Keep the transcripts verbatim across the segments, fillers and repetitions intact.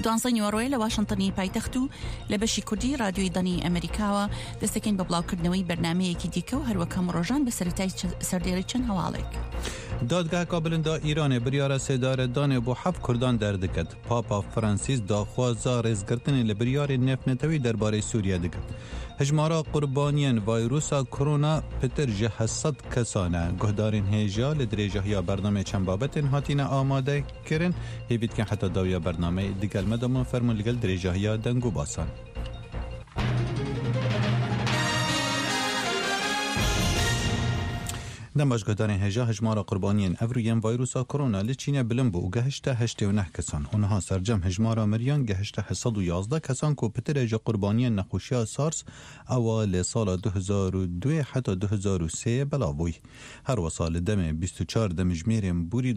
دوانزە نیوەڕۆیە لە واشنتنی پایتەخت و لە بەشی کوردی رادیۆی دانی ئەمریکاوە دەستەکەین بە بڵاوکردنەوەی بەرنامەیەکی دیکە و هەروەکەم ڕۆژان بە سەرەتای سەردێڕی چەند هەواڵێک. دادگاه کابلندا ایران بریار سێدارەدانێ بۆ حەف کوردان دەردەکەت. پاپا فرانسیس داخوازا ڕێزگرتنی لە بریارێ نێفنەتەوەی دەربارەی سووریا دەکات. هەژمارە قوربانیان ڤایرۆسا کۆرۆنا پتر ji حەسەد کەسانە. گۆهدارên هێژا li dirêjehiya bernamê çend babetên hatîne amadekirin. Hêvîdikên heta dawiya bernameyê digelmeda min fermûn li gel dirêjehiya deng û basan. دماش گدارین هجا هجمارا قربانیان افریان ویروسا کرونا لچینه بلند بو گهشته هشته و نه کسان. اونها سرجم هجمارا مریان گهشته حصد و یازده کسان کو پتر جا قربانیان نخوشیا سارس اوال سال دو هزار و دو حتی دو هزار و سه بلاوی. هر وسال دم بیست و چهار دمجمیرم بوری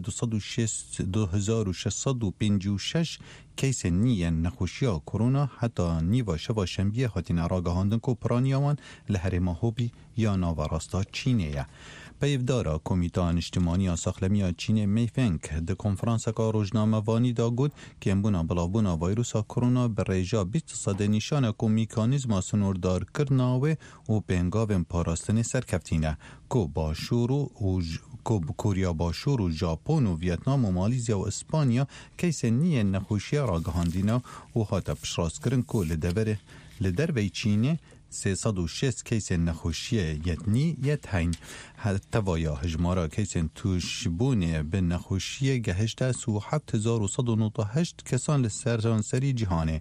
دو هزار و ششصد و پنجاه و شش کیس نیان نخوشیا کرونا حتی نیوا شوا شنبیه هاتین راگهاندن کو پرانیاوان لحرما هوبی یا ناوراستا چینیه. پیودارا کمیتان اجتماعی ساخلمی چین میفنگ د کنفرانس کا روزنامه وانی دا گفت که امبونا بلابونا ویروسا کرونا به ریجا بیست صد نشانه کو میکانیزم سنوردار کرناوه و پنگاوم پاراستن سرکفتینه کو با شروع و کو کوریا با شروع ژاپن و ویتنام و مالیزیا و اسپانیا کیس نی نخوشی راگهاندینا و هات پشراس کرن کو لدوره لدروی چینه سیصد و شش کیس نخوشی یتنی یت هین حتی ویا هجمارا کیس توشبونه به نخوشی گهشته سو هفت هزار و صد و نود و هشت کسان لسرانسری جهانه.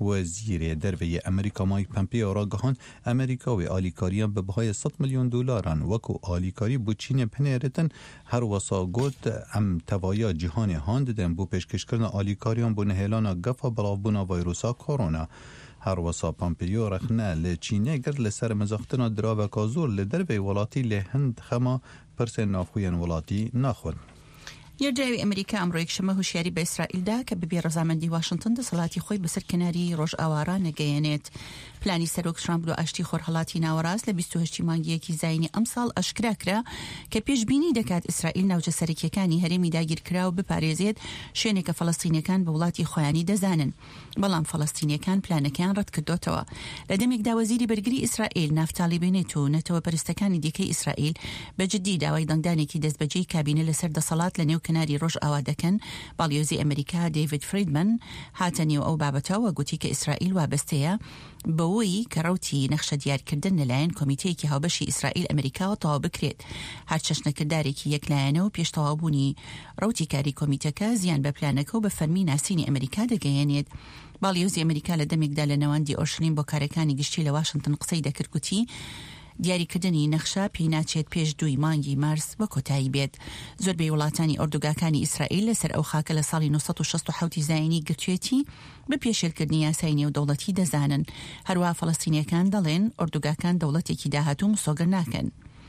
وزیر دروی امریکا مایک پمپیو را گهان امریکا و آلیکاریان به بهای صد میلیون دلارن وکو آلیکاری بو چین پنیرتن هر وسا گفت ام توایا جهان هانددن بو پیشکش کردن آلیکاریان بو نهیلانا گفا بلابونا ویروسا کرونا. هر وسا پامپیو رخنه لچینه گرد لسر مزاختنا دراوه کازور لدروی ولاتی لهند خما پرسن نافوین ولاتی ناخون. یەرجاوی ئەمریکا ئەمڕۆ یەکشەمە هوشیاری بە ئیسرائیلدا کە بەبێ ڕەزامەندی واشنتن دەسەڵاتی خۆی بەسەر کەناری ڕۆژئاوارە نەگەیەنێت. پلانی سەرۆک ترامپ و ئاشتی خۆرهەڵاتی ناوەڕاست لە بیست و هەشت مانگیەکی زاینی ئەمساڵ ئەشکرا کرا کە پێشبینی دەکات ئیسرائیل ناوچە سەرەکیەکانی هەرێمی داگیرکرا و بپارێزێت شوێنێکە فەڵەستینیەکان بە وڵاتی خۆیانی دەزانن. بەڵام فەڵەستینیەکان پلانەکەیان ڕەت کردوتەوە. لە دەمێکدا وەزیری بەرگری ئیسرائیل نافتالی بێنێت و نەتەوە پەرستەکانی دیکەی ئیسرائیل بەجددی داوای دەنگدانێکی دەستبەجێی کابینە لەسەر دەسەڵات لە نێو کەناری ڕۆژئاوا دەکەن. باڵیۆزی ئەمریکا دەیڤید فریدمن هاتە نێو ئەو بابەتەوە گوتی کە ئیسرائیل وابەستەیە بەوەی کە ڕەوتی نەخشە دیارکردن لەلایەن کۆمیتەیەکی هاوبەشی ئیسرائیل ئەمریکاوە تەواو بکرێت. هەر چەشنەکردارێکی یەکلایەنەوە پێش تەواوبوونی ڕەوتی کاری کۆمیتەکە زیان بە پلانەکە و بە فەرمی ناسینی ئەمریکا دەگەیەنێت. باڵیۆزی ئەمریکا لە دەمێکدا لە نەوەندی ئۆرشلیم بۆ کارەکانی گشتی لە واشنتن قسەی دەکرد گوتی دیاریکردنی نەخشە پێی ناچێت پێش دوی مانگی مارس بە کۆتایی بێت. زۆربەی وڵاتانی ئۆردوگاکانی ئیسرائیل لەسەر ئەو خاکە لە ساڵی نۆ سەد و شەست و حەوت زاینی گرتوێتی بە پێشێلکردنی یاسای نێودەوڵەتی دەزانن. هەروەها فەڵەستینیەکان دەڵێن ئۆردوگاکان دەوڵەتێکی داهاتوو مسۆگەر ناکەن.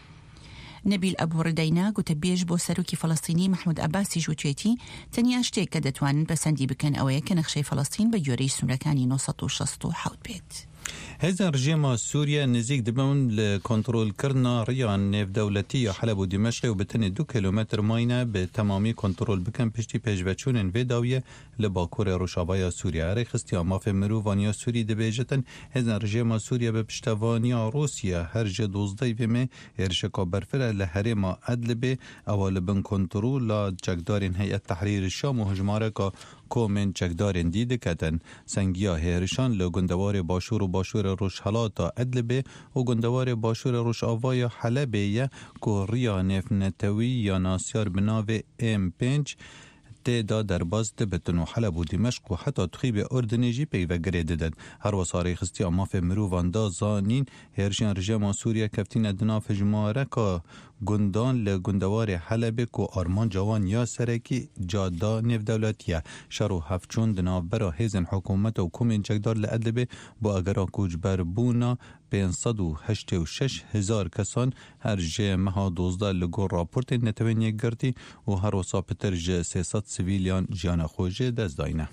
نەبیل ئەبوڕدەینا گوتە بێژ بۆ سەرۆکی فەڵەستینی محمود عەباسی ژووتێتی تەنیا شتێک کە دەتوانن پەسەندی بکەن ئەوەیە کە نەخشەی فەڵەستین بە گوێرەی سنوورەکانی نۆ سەد و شەست و حەوت بێت. هزار رژیما سووریا نزیک دبن لکنترل کردن ریان نێودەوڵەتی یا حەلب و دیمەشق و بتنی دو کیلومتر ماینە به تمامی کنترل بکن پشتی پێشڤەچوونên vê dawiyê li bakurê Rojavaya Sûriya rêxistiya mafê mirovaniya Sûrî dibêjitin hêzên rejima Sûriya bi piştevaniya Rûsya her ji dozdeh vê mê êrişeka berfirê li herêma Idlibê ewa li bin kontrola çekdarên Heyet Tehrîrê Şam û hejmareka کومن چکدارن دیده کتن سنگیا هیرشان لگندوار باشور و باشور روشهلاتا ادلبه و گندوار باشور روشاوای حلبه یا کوریا نفنتوی یا ناسیار بناو ام پنج تدا در باز دبتن و حلب و دمشق و حتی تخیب اردنیجی پیوه گریده داد. هر وصاره خستی اماف مروفان دا زانین هرشان رژیم سوریه کفتین ادناف جماره که گندان لگندوار حلبه که آرمان جوان یا سرکی جادا نف دولتیه شرو هفچون دناف برا هیزن حکومت و کمین چکدار لعدلبه با اگرا کوچبر بونا پانصد و هشتاد و شش هزار کسان هر جه مها دوزده لگو راپورت نتوینی گرتی و هر وصا پتر جه سیصد سویلیان جیان خوژه دست داینه.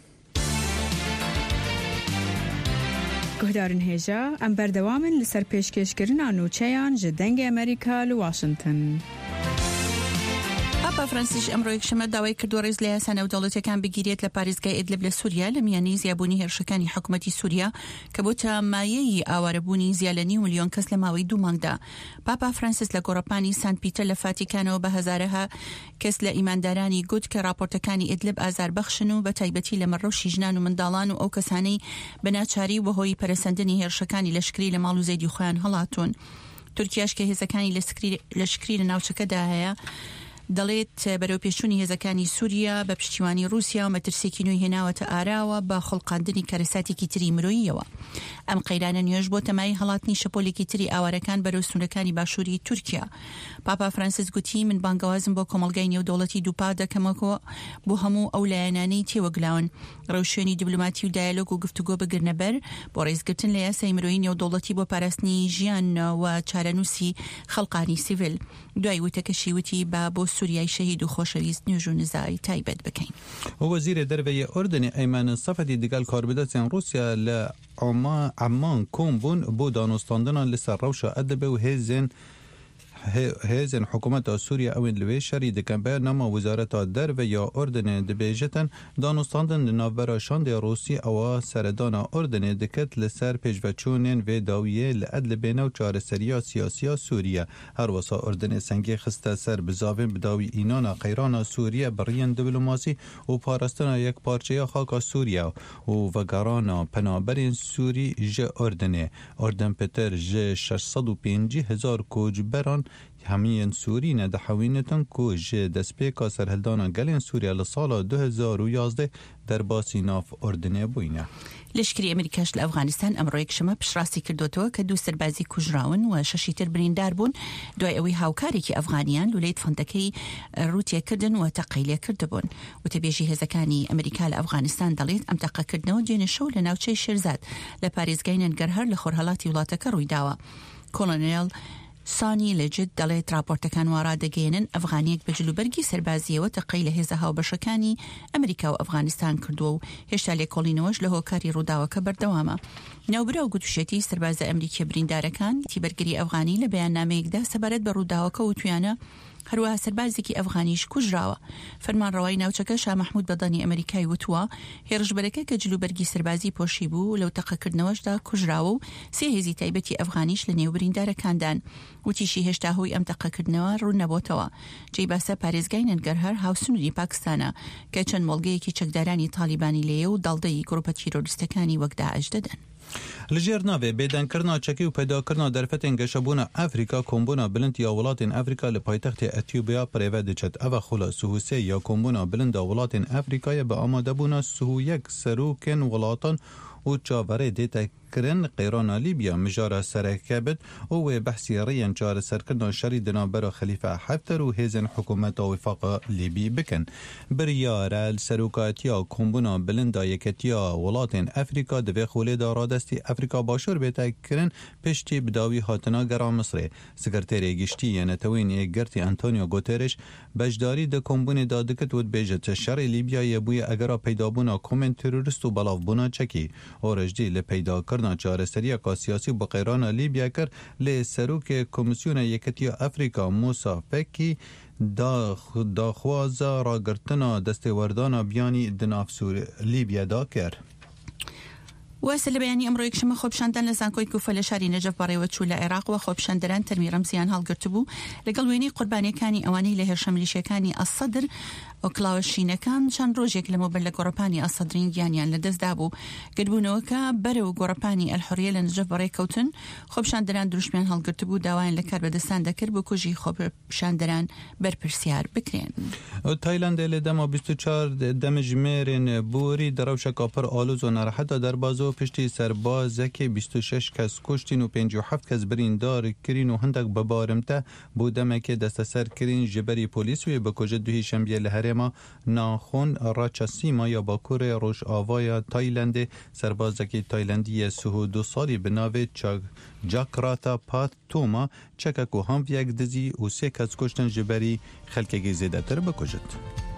گهدارن هیجا ام بردوامن لسر پیشکش کرن آنوچهان جدنگ امریکا لواشنطن. پاپا فرانسیش ئەمڕۆ یەکشەمە داوای کردووە ڕێز لە یاسا نێودەوڵەتیەکان بگیرێت لە پارێزگای ئیدلب لە سووریا لە میانەی زیابوونی هێرشەکانی حکوومەتی سووریا کە بۆتە مایەی ئاوارەبوونی زیاد لە نیو ملیۆن کەس لە ماوەی دوو مانگدا. پاپا فرانسیس لە گۆڕەپانی سانت پیتەر لە فاتیکانەوە بە هەزارەها کەس لە ئیماندارانی گوت کە راپۆرتەکانی ئیدلب ئازاربەخشن و بە تایبەتی لە مەڕەوشی ژنان و منداڵان و ئەو کەسانەی بەناچاری بەهۆی پەرەسەندنی هێرشەکانی لەشکری لە ماڵ و زەیدی خۆیان هەڵاتون. تورکیاش کە هێزەکانی لەشکری لە ناوچەکەدا هەیە دەڵێت بەرەو پێشوونی هێزەکانی سووریا بە پشتیوانی رووسیا و مەترسێکی نوێی هێناوەتە ئاراوە بە خڵقاندنی کارەساتێکی تری مرۆییەوە. ئەم قەیرانە نوێژ بۆ تەمای هەڵاتنی شەپۆلێکی تری ئاوارەکان بەرەو سنوورەکانی باشووری تورکیا. پاپا فرانسیس گوتی من بانگەوازم بۆ کۆمەڵگای نێودەوڵەتی دووپا دەکەمەوە بۆ هەموو ئەو لایەنانەی تێوەگلاون ڕێوشێنی دیبلۆماتی و دایالۆگ و گفتوگۆ بگرنە بەر بۆ ڕێزگرتن لە یاسای مرۆیی نێودەوڵەتی بۆ پاراستنی ژیان و چارەنووسی خەڵقانی سیڤیل. دوای وتەکەشی وتی با بۆ سووریای شەهید و خۆشەویست نوێژ و نزای تایبەت بکەین. وەزیرە دەرەوەی ئۆردنی ئەیمانە سەفەتی دەگەڵ کاربدەتیان رووسیا لە عمان کۆم بوون بۆ دانوستاندنان لەسەر ڕەوشە ئەدەبێ و هێزن هێزن حکوومەتە سووریا ئەوێن لەوێ شەری دەکەن بەرنامە وەزارەتە دەرەوە یا ئۆردنێ دەبێژێتن دانوستاندن لە ناوبەرە شاندێ ڕووسی ئەوە سەردانە ئۆردنێ دەکەت لەسەر پێشڤەچوونێن وێ داویە لە ئەد لە بێنە و چارەسەریە سیاسیە سووریا. هەروەسا ئۆردنێ سەنگێ خستە سەر بزاوێن بداوی ئینانە قەیرانە سووریا بڕیەن دیبلۆماسی و پاراستنە یەک پارچەیە خاکە سووریا و ڤەگەڕانە پەنابەرین سووری ژە ئۆردنێ. ئۆردن پێتر ژە شەش سەد و پێنج هەزار کۆچبەران هەمیان سووری نەدەحەوینەتن کو ژێ دەستپێکا سەرهەلدانە گەلێن سووریا لە ساڵە دو هەزار و یازدە دەرباسی ناف ئۆردنێ بووینە. لەشکری ئەمریکاش لە ئەفغانستان ئەمڕۆ یەکشەمە پشڕاستی کردوتەوە کە دوو سەربازی کوژراون و شەشی تر بریندار بوون دوای ئەوەی هاوکارێکی ئەفغانیان لولەی فەندەکەی ڕوتێکردن و تەقەیلێکردبوون. وتەبێژی هێزەکانی ئەمریکا لە ئەفغانستان دەڵێت ئەم تەقەکردنەوە جێنە شەو لە ناوچەی شێرزاد لە پارێزگای نەنگەرهەر لە خۆرهەڵاتی وڵاتەکە ڕوویداوە. کۆلۆنێل سانی لەجد دەڵێت راپۆرتەکان وا ڕادەگەێنن ئەفغانیەک بە جلوبەرگی سەربازیەوە تەقەی لە هێزە هاوبەشەکانی ئەمریکا و ئەفغانستان کردووە و هێشتا لێکۆڵینەوەش لە هۆکاری ڕووداوەکە بەردەوامە. ناوبرا و گوتوشێتی سەربازە ئەمریکی بریندارەکان تیبەرگری ئەفغانی لە بەیاننامەیەکدا سەبارەت بە ڕووداوەکە و تویانە هەروەها سەربازێکی ئەفغانیش کوژراوە. فەرمانڕەوای ناوچەکە شا مەحموود بەدانی ئەمریکای وتووە هێرشبەرەکە کە جلوبەرگی سەربازی پۆشی بوو لەو تەقەکردنەوەشدا کوژراوە و سێ هێزی تایبەتی ئەفغانیش لە نێو بریندارەکاندان. وتیشی هێشتا هۆی ئەم تەقەکردنەوە ڕوون نەبووتەوە. جێی باسە پارێزگای نەنگەرهەر هاوسنووری پاکستانە کە چەند مۆڵگەیەکی چەکدارانی تالیبانی لێیە و دەڵدەی گروپە تیرۆریستەکانی وەک داعش دەدەن. لەژێر ناوێ بێدەنکردنا چەکی و پەیداکردنا دەرفەتێن گەشەبوونا ئەفریکا کۆمبوونا بلند یا وڵاتین ئەفریکا لە پایتەختی ئەتیوبیا پرێڤە دەچێت. ئەوە خوڵە سوهوسێ یا کۆمبوونا بلندا وڵاتین ئەفریکایە بە ئامادەبوونا سوهویەک سەرۆکێن وڵاتان و چاوەڕێ دێتە کرن قیرانا لیبیا مجارە سەرەکەبت و وێ بەحسی ڕیان چارە سەرکردنا شەری دنابەرە خەلیفە حەفتەر و هێزن حکوومەتە وفاقە لیبی بکەن. بریارە سەرۆکاتیا کۆمبوونا بلندا یەکەتیا وڵاتین ئەفریکا دەبێ خولێدا ڕادەستی ئەفریکا باشوور بێتە کرن پشتی بداوی هاتنا گەرا مسرێ. سکرتێرێ گشتی یەنەتەوین یەکگرتی ئەنتۆنیۆ گۆتێرش بەشداری دە کۆمبوونێدا دکت وت بێژێت شەڕی لیبیا یەبوویە ئەگەرا پەیدابوونا کۆمێن تێرۆریست و بەڵاوبوونا چەکی. ئۆرەژدی لە پەیداکردنا چارەسەریە سیاسی بە قەیرانە لیبیا کرد لێ سەرۆکێ کۆمیسیۆنە یەکەتیە ئەفریکا موسا فەکی داخوازە ڕاگرتنا دەستێوەردانە بیانی دناف لیبیادا کرد. واسە لە بەیانی ئەمڕۆ یەکشەمە خۆپیشاندان لە زانکۆی کوفە لە شاری نەجەف بەڕێوە چوو لە عێراق و خۆپیشاندەران تەرمی ڕەمزیان هەڵگرت بوو لەگەڵ وێنەی قوربانیەکانی ئەوانەی لە هێرشە میلیشیەکانی ئەسەدر و کلاوەشینەکان چەند ڕۆژێک لەمەوبەر لە گۆڕەپانی ئەسەدرین گیانیان لەدەستدا بوو. گەربوونەوەکە بەرەو گۆڕەپانی ئەلحوریە لە نەجەف بەڕێکەوتن. خۆپیشاندەران دروشمیان هەڵگرت بوو داوایان لە کار بەدەستان دەکرد بۆ کوژی خۆپیشاندەران بەرپرسیار بکرێن. تایلەندە لە دەما بیست و چوار دەمەژمێرن بوری دەڕەوشەکە پڕ ئالوز و ناڕەحەتە دەربازۆ پشتی سەربازێکی بیست و شەش کەس کوشتین و پێنج و هەفت کەس بریندار کرین و هەندێک بەبارمتە بۆ دەمێکێ دەستەسەر کرین ژبەری پۆلیس وێ بە کۆژە دوهی شەمبیە لە هەرێما ناخۆن ڕاچەسیما یا باکوورێ ڕۆژئاوایە تایلەندێ سەربازێکی تایلەندیە سوهۆ دو ساڵی بناوێت جاکراتا پات تۆما چەکەک و هەمڤیەک دزی و سێ کەس کوشتن ژبەری خەلکێکی زێدەتر بکوژت.